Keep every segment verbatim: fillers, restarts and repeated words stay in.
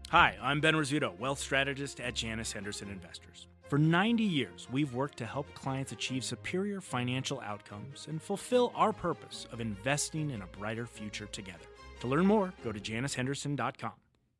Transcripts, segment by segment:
Hi, I'm Ben Rizzuto, wealth strategist at Janus Henderson Investors. For ninety years, we've worked to help clients achieve superior financial outcomes and fulfill our purpose of investing in a brighter future together. To learn more, go to janus henderson dot com.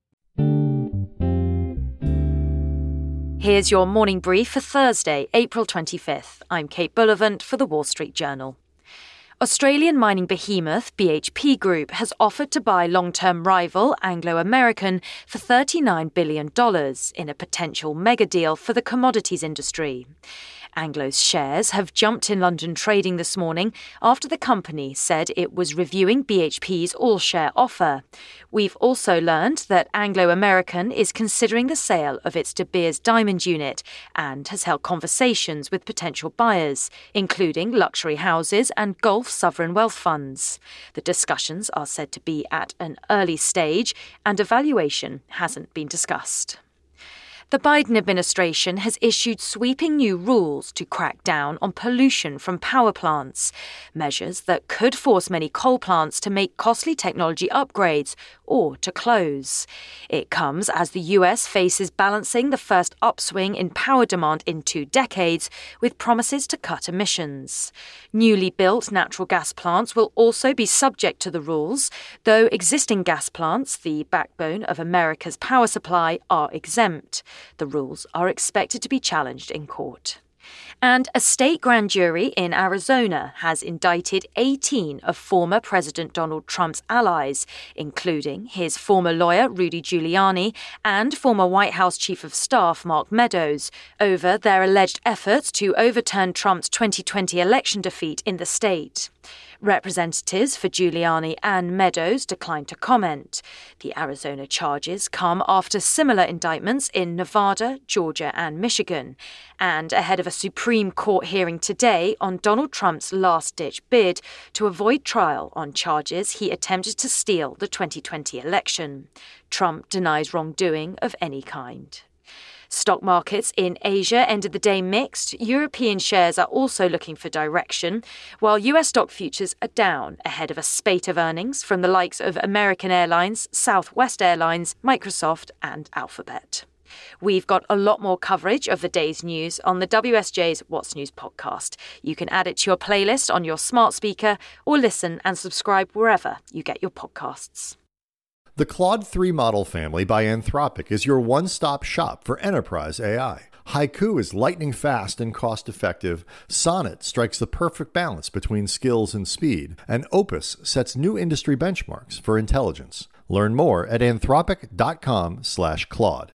Here's your morning brief for Thursday, April twenty-fifth. I'm Kate Bullivant for the Wall Street Journal. Australian mining behemoth B H P Group has offered to buy long-term rival Anglo American for thirty-nine billion dollars in a potential mega deal for the commodities industry. Anglo's shares have jumped in London trading this morning after the company said it was reviewing B H P's all-share offer. We've also learned that Anglo American is considering the sale of its De Beers diamond unit and has held conversations with potential buyers, including luxury houses and Gulf sovereign wealth funds. The discussions are said to be at an early stage and a valuation hasn't been discussed. The Biden administration has issued sweeping new rules to crack down on pollution from power plants, measures that could force many coal plants to make costly technology upgrades or to close. It comes as the U S faces balancing the first upswing in power demand in two decades with promises to cut emissions. Newly built natural gas plants will also be subject to the rules, though existing gas plants, the backbone of America's power supply, are exempt. The rules are expected to be challenged in court. And a state grand jury in Arizona has indicted eighteen of former President Donald Trump's allies, including his former lawyer Rudy Giuliani and former White House Chief of Staff Mark Meadows, over their alleged efforts to overturn Trump's twenty twenty election defeat in the state. Representatives for Giuliani and Meadows declined to comment. The Arizona charges come after similar indictments in Nevada, Georgia and Michigan, and ahead of a Supreme Court hearing today on Donald Trump's last-ditch bid to avoid trial on charges he attempted to steal the twenty twenty election. Trump denies wrongdoing of any kind. Stock markets in Asia ended the day mixed. European shares are also looking for direction, while U S stock futures are down ahead of a spate of earnings from the likes of American Airlines, Southwest Airlines, Microsoft and Alphabet. We've got a lot more coverage of the day's news on the W S J's What's News podcast. You can add it to your playlist on your smart speaker or listen and subscribe wherever you get your podcasts. The Claude three model family by Anthropic is your one-stop shop for enterprise A I. Haiku is lightning fast and cost-effective. Sonnet strikes the perfect balance between skills and speed. And Opus sets new industry benchmarks for intelligence. Learn more at anthropic dot com slash Claude.